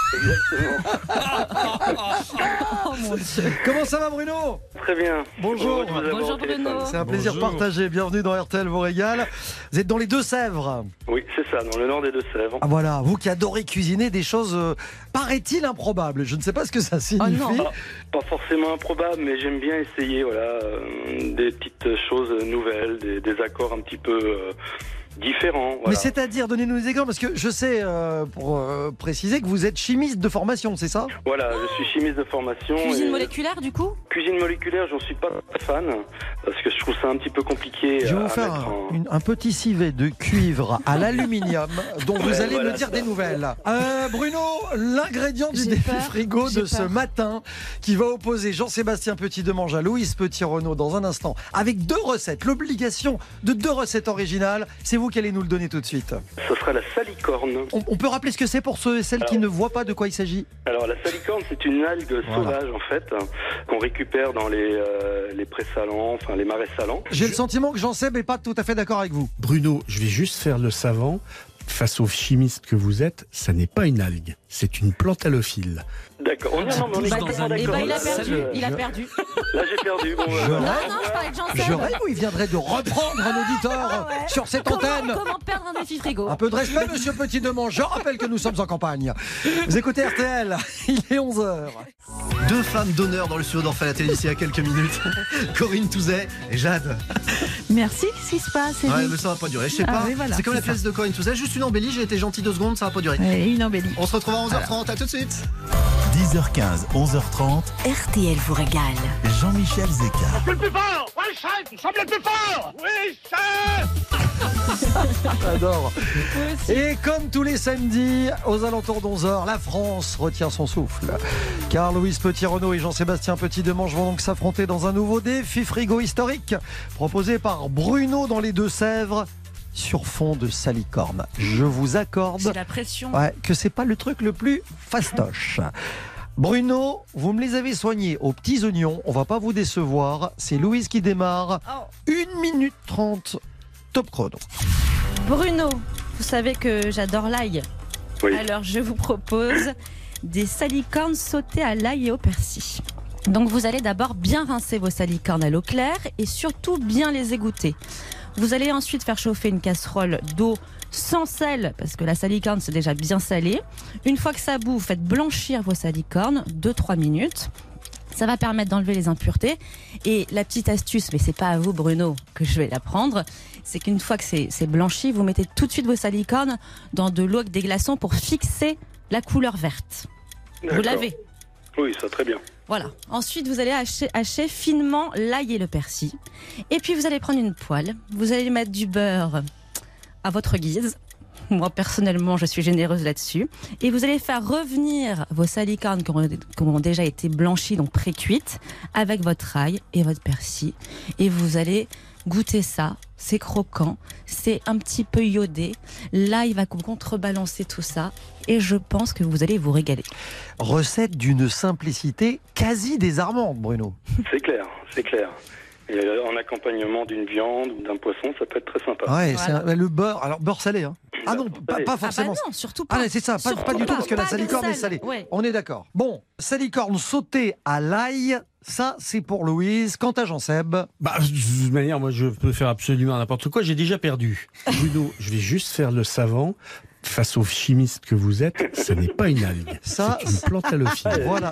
Oh mon Dieu. Comment ça va Bruno? Très bien. Bonjour. Bonjour Bruno. C'est un plaisir Bonjour. partagé. Bienvenue dans RTL vous régale. Vous êtes dans les Deux-Sèvres. Oui, c'est ça, dans le nord des Deux-Sèvres. Ah voilà, vous qui adorez cuisiner des choses, paraît-il, improbables. Je ne sais pas ce que ça signifie. non. Pas forcément improbable, mais j'aime bien essayer des petites choses nouvelles, des accords un petit peu différents. Mais Voilà. c'est-à-dire, donnez-nous des exemples, parce que je sais, pour préciser, que vous êtes chimiste de formation, c'est ça? Voilà, je suis chimiste de formation. Cuisine et moléculaire, du coup? Cuisine moléculaire, j'en suis pas très fan, parce que je trouve ça un petit peu compliqué. Je vais à vous faire mettre en- un petit civet de cuivre à l'aluminium dont vous Ouais, allez voilà, me dire ça. des nouvelles. Bruno, l'ingrédient du J'ai défi peur, frigo j'ai de ce peur. matin qui va opposer Jean-Sébastien Petit-Demange à Louise Petit-Renaud dans un instant avec 2 recettes. L'obligation de 2 recettes originales. C'est vous qui allez nous le donner tout de suite. Ce sera la salicorne. On peut rappeler ce que c'est pour ceux et celles qui ne voient pas de quoi il s'agit? Alors la salicorne, c'est une algue Voilà. sauvage en fait, qu'on récupère dans les prés-salants, enfin les marais salants. J'ai le sentiment que Jean-Seb n'est pas tout à fait d'accord avec vous. Bruno, je vais juste faire le savant. Face aux chimistes que vous êtes, ça n'est pas une algue, c'est une plante halophile. D'accord. On est Pousse complètement dans d'accord. un Eh ben, il a Là, perdu. Il a je- perdu. Là, j'ai perdu. Bon, Je voilà. Non, rêve. non, je parlais de Jean Je rêve où il viendrait de reprendre un auditeur sur cette antenne. Comment perdre un défi frigo? Un peu de respect, monsieur Petit-Demange. Je rappelle que nous sommes en campagne. Vous écoutez RTL, il est 11h. 2 femmes d'honneur dans le studio d'Enfant à la télé d'ici à quelques minutes. Corinne Touzet et Jade. Merci, qu'est-ce qui se passe? Ouais, mais ça va pas durer, je sais Ah pas. oui, voilà, c'est comme la c'est pièce de Corinne Touzet, juste une embellie, j'ai été gentil 2 secondes, ça va pas durer. Une embellie. On se retrouve à 11h30, à tout de suite. 10h15, 11h30, RTL vous régale. Jean-Michel Zeka. Le plus fort. Oui, chef, nous sommes le plus fort. Oui, chef. J'adore. Et comme tous les samedis, aux alentours d'11h, la France retient son souffle. Car Louise Petit-Renaud et Jean-Sébastien Petit-Demange vont donc s'affronter dans un nouveau défi frigo historique proposé par Bruno dans les Deux-Sèvres sur fond de salicorne. Je vous accorde J'ai la pression. que c'est pas le truc le plus fastoche. Bruno, vous me les avez soignés aux petits oignons, on va pas vous décevoir. C'est Louise qui démarre. 1 minute 30, top chrono. Bruno, vous savez que j'adore l'ail. Oui. Alors je vous propose des salicornes sautées à l'ail et au persil. Donc vous allez d'abord bien rincer vos salicornes à l'eau claire et surtout bien les égoutter. Vous allez ensuite faire chauffer une casserole d'eau sans sel, parce que la salicorne c'est déjà bien salé. Une fois que ça bout, vous faites blanchir vos salicornes 2-3 minutes. Ça va permettre d'enlever les impuretés. Et la petite astuce, mais c'est pas à vous Bruno que je vais l'apprendre, c'est qu'une fois que c'est blanchi, vous mettez tout de suite vos salicornes dans de l'eau avec des glaçons pour fixer la couleur verte. Vous D'accord. l'avez. Oui, ça très bien. Voilà. Ensuite, vous allez hacher finement l'ail et le persil. Et puis, vous allez prendre une poêle. Vous allez mettre du beurre à votre guise. Moi, personnellement, je suis généreuse là-dessus. Et vous allez faire revenir vos salicornes qui ont déjà été blanchies, donc pré-cuites, avec votre ail et votre persil. Et vous allez goûter ça. C'est croquant, c'est un petit peu iodé. L'ail va contrebalancer tout ça. Et je pense que vous allez vous régaler. Recette d'une simplicité quasi désarmante, Bruno. C'est clair, c'est clair. Et en accompagnement d'une viande ou d'un poisson, ça peut être très sympa. Ouais, c'est le beurre, alors beurre salé. Hein. Ah non, pas forcément. Ah bah non, surtout pas. Ah c'est ça, pas du tout, parce que la salicorne est salée. Ouais. On est d'accord. Bon, salicorne sautée à l'ail, ça c'est pour Louise. Quant à Jean-Seb... Bah, de toute manière, moi je peux faire absolument n'importe quoi, j'ai déjà perdu. Bruno, je vais juste faire le savant. Face aux chimistes que vous êtes, ce n'est pas une algue, c'est une plante halophile. Voilà,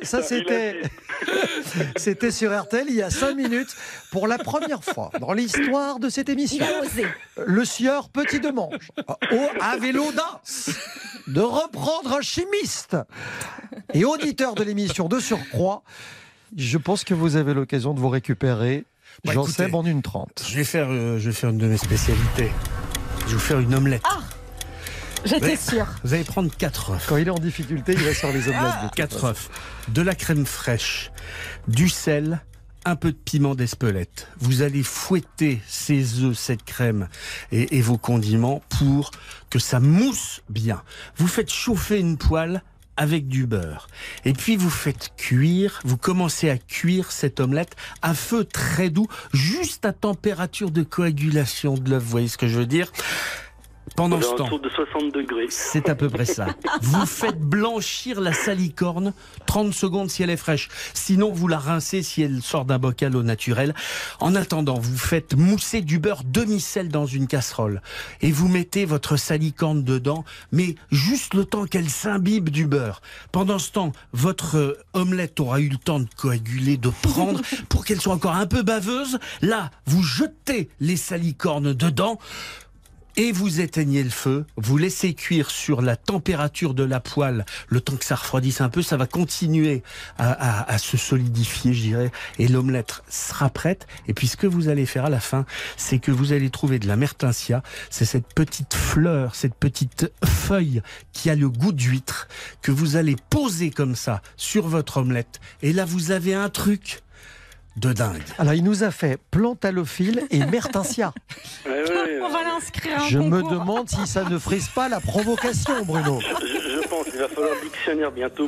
c'était sur RTL il y a 5 minutes. Pour la première fois dans l'histoire de cette émission, le sieur Petit Demange avait l'audace de reprendre un chimiste. Et auditeur de l'émission de surcroît, je pense que vous avez l'occasion de vous récupérer. Jean-Seb en 1:30. Je vais faire une de mes spécialités. Je vais vous faire une omelette. Ah, j'étais sûre. Vous allez prendre 4 œufs. Quand il est en difficulté, il va sur les omelettes. 4 œufs, de la crème fraîche, du sel, un peu de piment d'Espelette. Vous allez fouetter ces œufs, cette crème et vos condiments pour que ça mousse bien. Vous faites chauffer une poêle avec du beurre. Et puis vous faites cuire, vous commencez à cuire cette omelette à feu très doux, juste à température de coagulation de l'œuf. Vous voyez ce que je veux dire ? Pendant ce temps, autour de 60 degrés. C'est à peu près ça. Vous faites blanchir la salicorne 30 secondes si elle est fraîche. Sinon, vous la rincez si elle sort d'un bocal au naturel. En attendant, vous faites mousser du beurre demi-sel dans une casserole. Et vous mettez votre salicorne dedans, mais juste le temps qu'elle s'imbibe du beurre. Pendant ce temps, votre omelette aura eu le temps de coaguler, de prendre, pour qu'elle soit encore un peu baveuse. Là, vous jetez les salicornes dedans. Et vous éteignez le feu, vous laissez cuire sur la température de la poêle, le temps que ça refroidisse un peu, ça va continuer à se solidifier, je dirais, et l'omelette sera prête. Et puis ce que vous allez faire à la fin, c'est que vous allez trouver de la mertensia, c'est cette petite fleur, cette petite feuille qui a le goût d'huître, que vous allez poser comme ça sur votre omelette. Et là, vous avez un truc de dingue. Alors, il nous a fait plante halophile et mertensia. On va l'inscrire à un Je me concours. demande si ça ne frise pas la provocation, Bruno. Je pense qu'il va falloir un dictionnaire bientôt.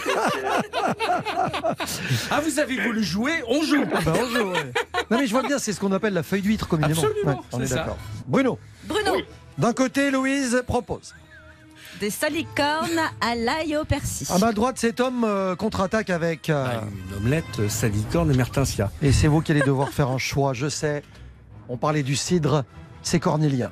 Ah, vous avez voulu jouer, on joue. On joue, ouais. Non mais je vois bien, c'est ce qu'on appelle la feuille d'huître communément. Absolument, on est c'est ça. d'accord. Bruno. D'un côté, Louise propose. Des salicornes à l'ail au persil. À ma droite, cet homme contre-attaque avec... Une omelette, salicorne et mertensia. Et c'est vous qui allez devoir faire un choix, je sais. On parlait du cidre, c'est cornélien.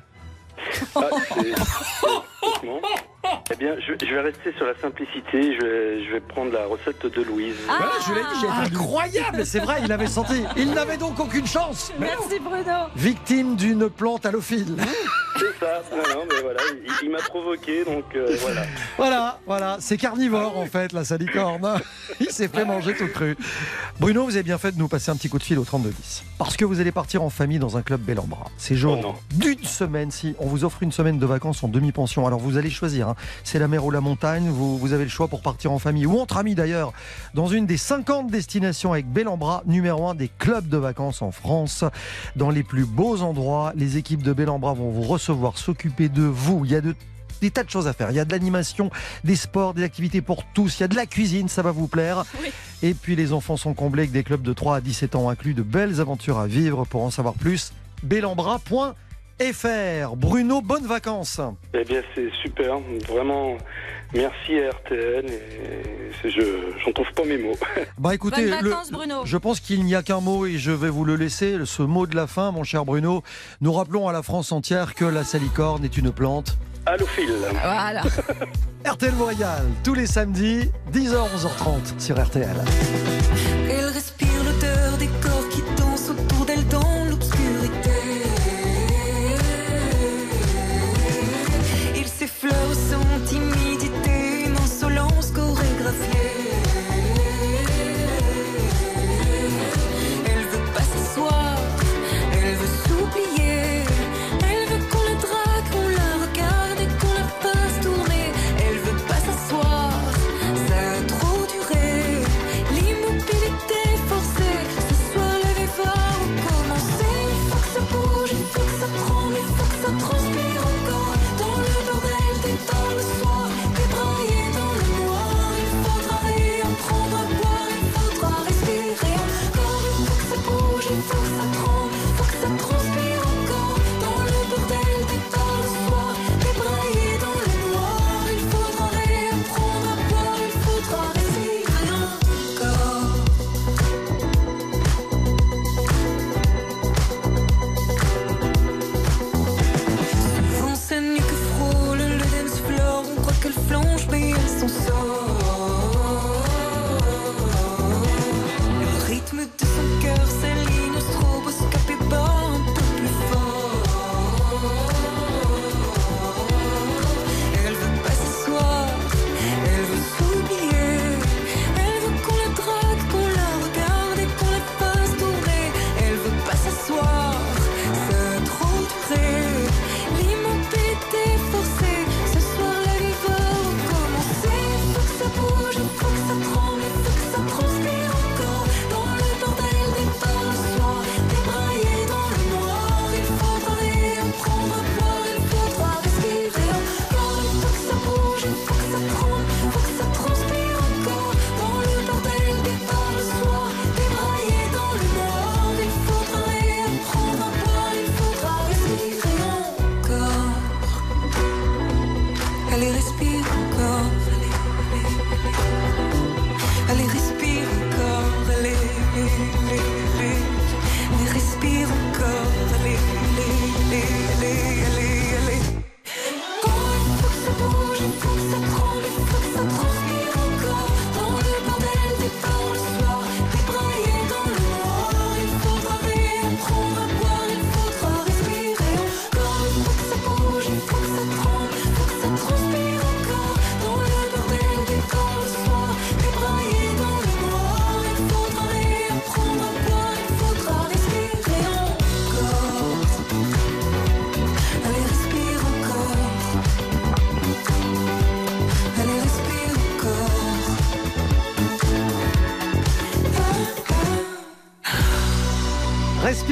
Eh bien, je vais rester sur la simplicité. Je vais prendre la recette de Louise. Voilà, je l'ai dit, j'ai été incroyable. C'est vrai, il avait senti. Il n'avait donc aucune chance. Merci Bruno. Victime d'une plante halophile. C'est ça. Non, mais voilà, il m'a provoqué, donc voilà. Voilà, c'est carnivore en fait, la salicorne. Il s'est fait manger tout cru. Bruno, vous avez bien fait de nous passer un petit coup de fil au 3210. Parce que vous allez partir en famille dans un club bel en bras. Séjour d'une semaine, si on vous offre une semaine de vacances en demi-pension. Alors vous allez choisir, hein. C'est la mer ou la montagne. Vous avez le choix pour partir en famille ou entre amis d'ailleurs, dans une des 50 destinations avec bel en bras, numéro 1 des clubs de vacances en France. Dans les plus beaux endroits, les équipes de bel en bras vont vous recevoir, s'occuper de vous. Il y a des tas de choses à faire. Il y a de l'animation, des sports, des activités pour tous. Il y a de la cuisine, ça va vous plaire. Oui. Et puis les enfants sont comblés avec des clubs de 3 à 17 ans inclus, de belles aventures à vivre. Pour en savoir plus, belambras.fr. Bruno, bonnes vacances. Eh bien, c'est super. Vraiment, merci à RTL. Et j'en trouve pas mes mots. Bah écoutez, bonnes vacances, Bruno. Je pense qu'il n'y a qu'un mot et je vais vous le laisser. Ce mot de la fin, mon cher Bruno. Nous rappelons à la France entière que la salicorne est une plante halophile. Voilà. RTL vous régale tous les samedis, 10h, 11h30 sur RTL. Elle respire l'odeur des corps qui dansent autour d'elle dans l'obscurité. Il s'effleure sans timidité, une insolence chorégraphiée. Elle veut pas s'asseoir, elle veut s'oublier. Elle veut qu'on la drague, qu'on la regarde et qu'on la fasse tourner. Elle veut pas s'asseoir, ça a trop duré. L'immobilité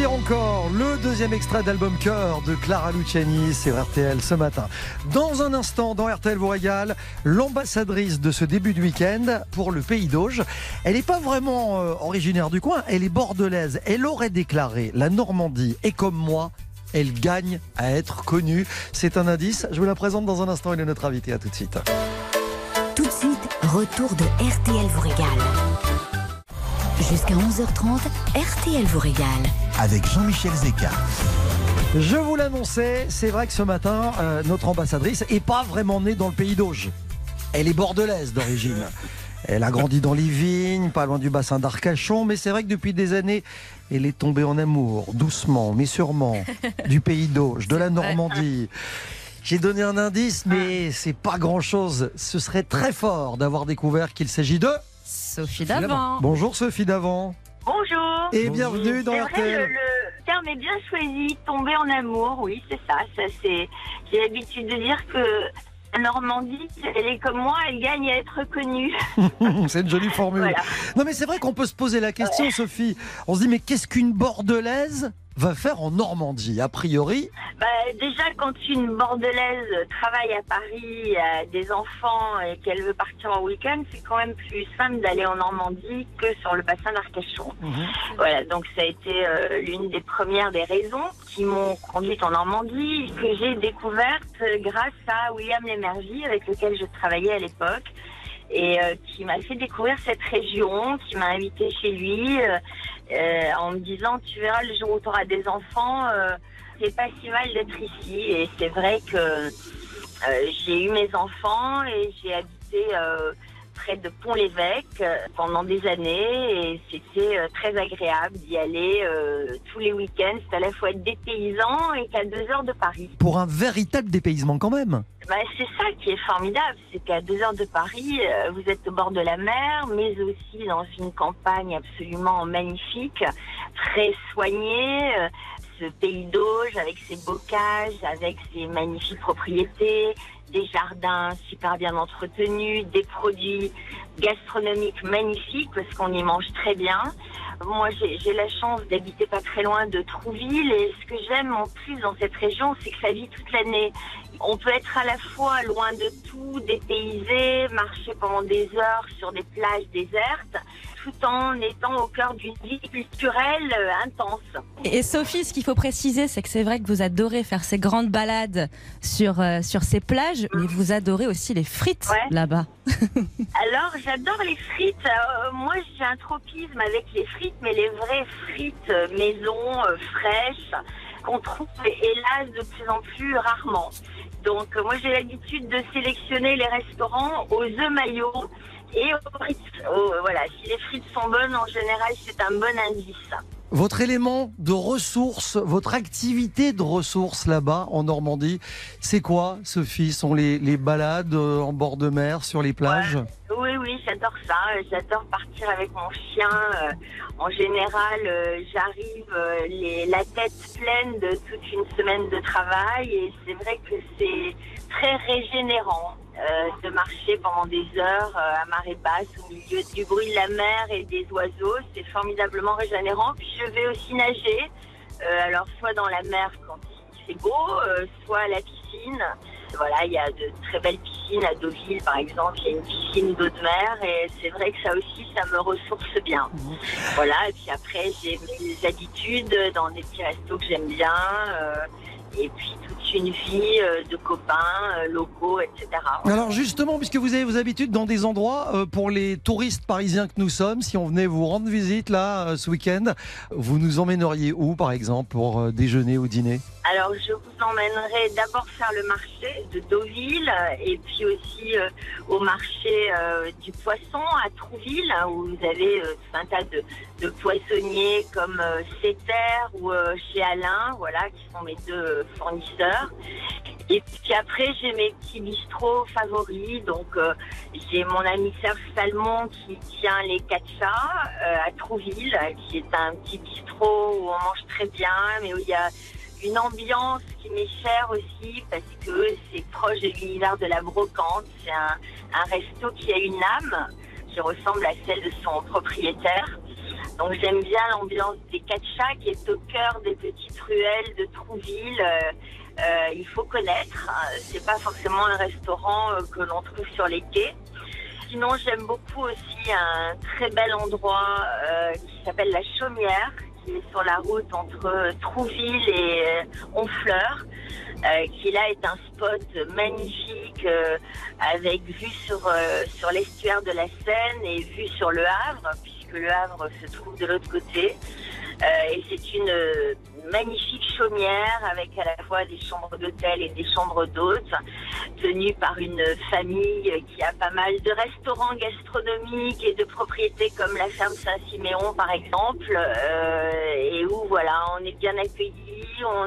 Respire encore, le deuxième extrait d'album Cœur de Clara Luciani sur RTL ce matin. Dans un instant, dans RTL vous régale, l'ambassadrice de ce début de week-end pour le Pays d'Auge. Elle n'est pas vraiment originaire du coin, elle est bordelaise. Elle aurait déclaré la Normandie est comme moi, elle gagne à être connue. C'est un indice, je vous la présente dans un instant, elle est notre invitée, à tout de suite. Tout de suite, retour de RTL vous régale. Jusqu'à 11h30, RTL vous régale. Avec Jean-Michel Zeka. Je vous l'annonçais, c'est vrai que ce matin, notre ambassadrice n'est pas vraiment née dans le Pays d'Auge. Elle est bordelaise d'origine. Elle a grandi dans les vignes, pas loin du bassin d'Arcachon, mais c'est vrai que depuis des années, elle est tombée en amour, doucement, mais sûrement, du Pays d'Auge, de la Normandie. J'ai donné un indice, mais c'est pas grand-chose. Ce serait très fort d'avoir découvert qu'il s'agit de... Sophie Davant. Bonjour Sophie Davant. Bonjour. Et bienvenue dans RTL. Le terme est bien choisi, tomber en amour, oui, c'est ça. J'ai l'habitude de dire que la Normandie, elle est comme moi, elle gagne à être connue. C'est une jolie formule. Voilà. Non mais c'est vrai qu'on peut se poser la question, Sophie. On se dit, mais qu'est-ce qu'une Bordelaise va faire en Normandie, a priori? Déjà, quand une Bordelaise travaille à Paris, a des enfants et qu'elle veut partir en week-end, c'est quand même plus simple d'aller en Normandie que sur le bassin d'Arcachon. Voilà, donc ça a été l'une des premières des raisons qui m'ont conduite en Normandie, que j'ai découverte grâce à William Lémergie, avec lequel je travaillais à l'époque, et qui m'a fait découvrir cette région, qui m'a invitée chez lui en me disant, tu verras le jour où tu auras des enfants, c'est pas si mal d'être ici. Et c'est vrai que j'ai eu mes enfants et j'ai habité près de Pont-l'Évêque pendant des années et c'était très agréable d'y aller tous les week-ends. C'est à la fois être dépaysant et qu'à 2 heures de Paris. Pour un véritable dépaysement quand même. C'est ça qui est formidable, c'est qu'à 2 heures de Paris, vous êtes au bord de la mer, mais aussi dans une campagne absolument magnifique, très soignée. Ce Pays d'Auge avec ses bocages, avec ses magnifiques propriétés, des jardins super bien entretenus, des produits gastronomiques magnifiques parce qu'on y mange très bien. Moi, j'ai la chance d'habiter pas très loin de Trouville et ce que j'aime en plus dans cette région, c'est que ça vit toute l'année. On peut être à la fois loin de tout, dépaysé, marcher pendant des heures sur des plages désertes, tout en étant au cœur d'une vie culturelle intense. Et Sophie, ce qu'il faut préciser, c'est que c'est vrai que vous adorez faire ces grandes balades sur ces plages, mais vous adorez aussi les frites là-bas. Alors, j'adore les frites. Moi, j'ai un tropisme avec les frites, mais les vraies frites maison, fraîches, qu'on trouve, hélas, de plus en plus rarement. Donc, moi, j'ai l'habitude de sélectionner les restaurants aux œufs maillots et aux frites. Voilà, si les frites sont bonnes, en général, c'est un bon indice. Votre élément de ressources, votre activité de ressources là-bas en Normandie, c'est quoi, Sophie? Sont les balades en bord de mer, sur les plages? Oui, j'adore ça. J'adore partir avec mon chien. En général, j'arrive la tête pleine de toute une semaine de travail et c'est vrai que c'est très régénérant de marcher pendant des heures à marée basse au milieu du bruit de la mer et des oiseaux. C'est formidablement régénérant. Puis je vais aussi nager. Alors soit dans la mer quand il fait beau, soit à la piscine. Voilà, il y a de très belles piscines à Deauville, par exemple. Il y a une piscine d'eau de mer et c'est vrai que ça aussi, ça me ressource bien. Voilà, et puis après, j'ai mes habitudes dans des petits restos que j'aime bien. Et puis toute une vie de copains locaux, etc. Alors justement, puisque vous avez vos habitudes dans des endroits, pour les touristes parisiens que nous sommes, si on venait vous rendre visite là ce week-end, vous nous emmèneriez où par exemple pour déjeuner ou dîner? Alors je vous emmènerai d'abord faire le marché de Deauville et puis aussi au marché du poisson à Trouville où vous avez tout un tas de poissonniers comme Céter ou chez Alain, voilà, qui sont mes deux fournisseurs. Et puis après, j'ai mes petits bistrots favoris. Donc, j'ai mon ami Serge Salmon qui tient les Catchas à Trouville, qui est un petit bistrot où on mange très bien, mais où il y a une ambiance qui m'est chère aussi parce que c'est proche de l'univers de la brocante. C'est un resto qui a une âme qui ressemble à celle de son propriétaire. Donc j'aime bien l'ambiance des Catchas qui est au cœur des petites ruelles de Trouville. Il faut connaître, c'est pas forcément un restaurant que l'on trouve sur les quais. Sinon, j'aime beaucoup aussi un très bel endroit qui s'appelle la Chaumière, qui est sur la route entre Trouville et Honfleur, qui là est un spot magnifique avec vue sur l'estuaire de la Seine et vue sur le Havre, puisque le Havre se trouve de l'autre côté. Et c'est une magnifique chaumière avec à la fois des chambres d'hôtel et des chambres d'hôtes, tenue par une famille qui a pas mal de restaurants gastronomiques et de propriétés comme la ferme Saint-Siméon par exemple, et où voilà, on est bien accueillis,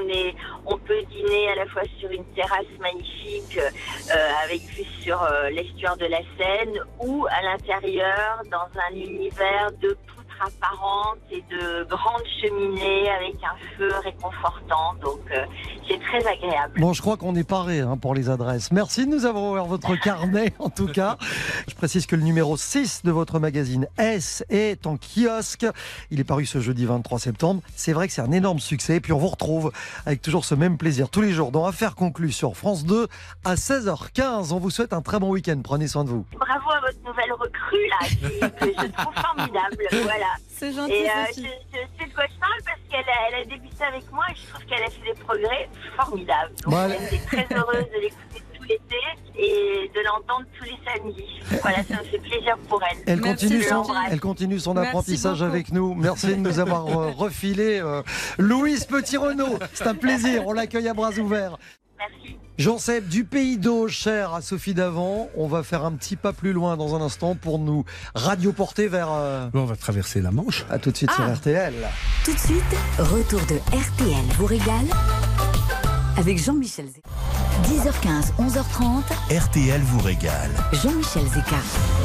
on peut dîner à la fois sur une terrasse magnifique avec vue sur l'estuaire de la Seine ou à l'intérieur dans un univers de apparente et de grandes cheminées avec un feu réconfortant, donc c'est très agréable. Bon, je crois qu'on est paré pour les adresses. Merci de nous avoir ouvert votre carnet en tout cas. Je précise que le numéro 6 de votre magazine S est en kiosque. Il est paru ce jeudi 23 septembre. C'est vrai que c'est un énorme succès. Et puis on vous retrouve avec toujours ce même plaisir tous les jours dans Affaires conclues sur France 2 à 16h15. On vous souhaite un très bon week-end. Prenez soin de vous. Bravo à votre nouvelle recrue là, que je trouve formidable. Voilà. C'est gentil. Et je sais de quoi je parle parce qu'elle a débuté avec moi et je trouve qu'elle a fait des progrès formidables. Donc j'étais très heureuse de l'écouter tout l'été et de l'entendre tous les samedis. Voilà, ça me fait plaisir pour elle. Elle continue son apprentissage avec nous. Merci de nous avoir refilé Louise Petit-Renaud. C'est un plaisir, on l'accueille à bras ouverts. Merci. Jean-Seb, du Pays d'Auge, cher à Sophie Davant. On va faire un petit pas plus loin dans un instant pour nous radioporter vers... On va traverser la Manche. À tout de suite sur RTL. Tout de suite, retour de RTL vous régale avec Jean-Michel Zeka. 10h15, 11h30. RTL vous régale. Jean-Michel Zeka.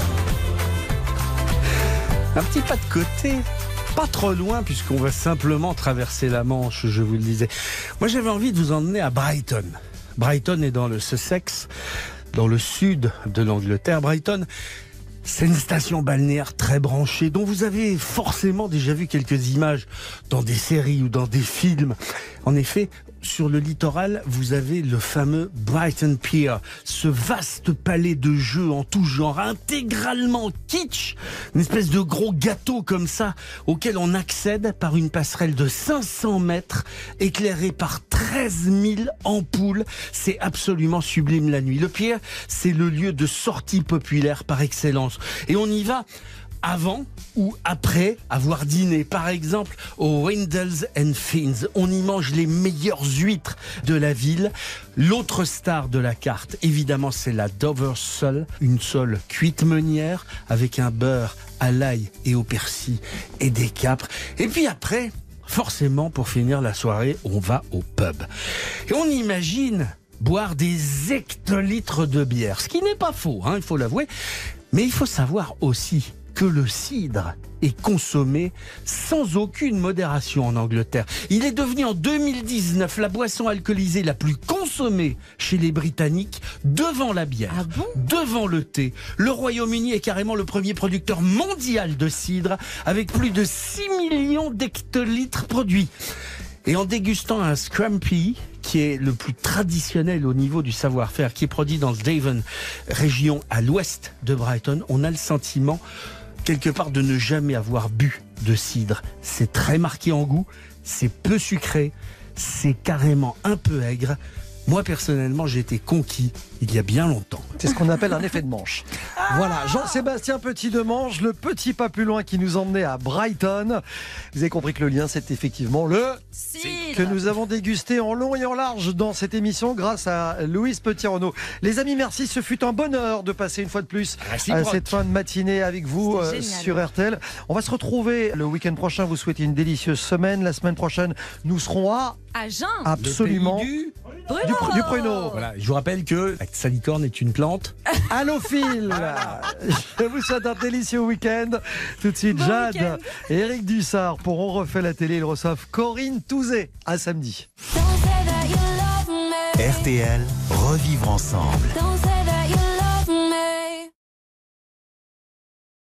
Un petit pas de côté. Pas trop loin puisqu'on va simplement traverser la Manche, je vous le disais. Moi j'avais envie de vous emmener à Brighton. Brighton est dans le Sussex, dans le sud de l'Angleterre. Brighton, c'est une station balnéaire très branchée dont vous avez forcément déjà vu quelques images dans des séries ou dans des films. En effet, sur le littoral, vous avez le fameux Brighton Pier, ce vaste palais de jeux en tout genre, intégralement kitsch, une espèce de gros gâteau comme ça, auquel on accède par une passerelle de 500 mètres, éclairée par 13 000 ampoules. C'est absolument sublime la nuit. Le Pier, c'est le lieu de sortie populaire par excellence. Et on y va avant ou après avoir dîné. Par exemple, au Windles and Fins, on y mange les meilleures huîtres de la ville. L'autre star de la carte, évidemment, c'est la Dover Sole, une sole cuite meunière avec un beurre à l'ail et au persil et des capres. Et puis après, forcément, pour finir la soirée, on va au pub. Et on imagine boire des hectolitres de bière, ce qui n'est pas faux, il faut l'avouer. Mais il faut savoir aussi que le cidre est consommé sans aucune modération en Angleterre. Il est devenu en 2019 la boisson alcoolisée la plus consommée chez les Britanniques, devant la bière, devant le thé. Le Royaume-Uni est carrément le premier producteur mondial de cidre, avec plus de 6 millions d'hectolitres produits. Et en dégustant un Scrumpy, qui est le plus traditionnel au niveau du savoir-faire, qui est produit dans le Devon, région à l'ouest de Brighton, on a le sentiment quelque part de ne jamais avoir bu de cidre. C'est très marqué en goût, c'est peu sucré, c'est carrément un peu aigre. Moi, personnellement, j'ai été conquis il y a bien longtemps. C'est ce qu'on appelle un effet de manche. Voilà, Jean-Sébastien Petit-Demange, le petit pas plus loin qui nous emmenait à Brighton. Vous avez compris que le lien, c'est effectivement le cidre que nous avons dégusté en long et en large dans cette émission grâce à Louise Petit-Renaud. Les amis, merci. Ce fut un bonheur de passer une fois de plus cette fin de matinée avec vous sur RTL. On va se retrouver le week-end prochain. Vous souhaitez une délicieuse semaine. La semaine prochaine, nous serons à Agen. Absolument. Du pruneau. Voilà, je vous rappelle que la salicorne est une plante. Allophile. Je vous souhaite un délicieux week-end. Tout de suite, Jade et Eric Dussard pour On refait la télé. Ils reçoivent Corinne Touzé. À samedi. RTL, revivre ensemble.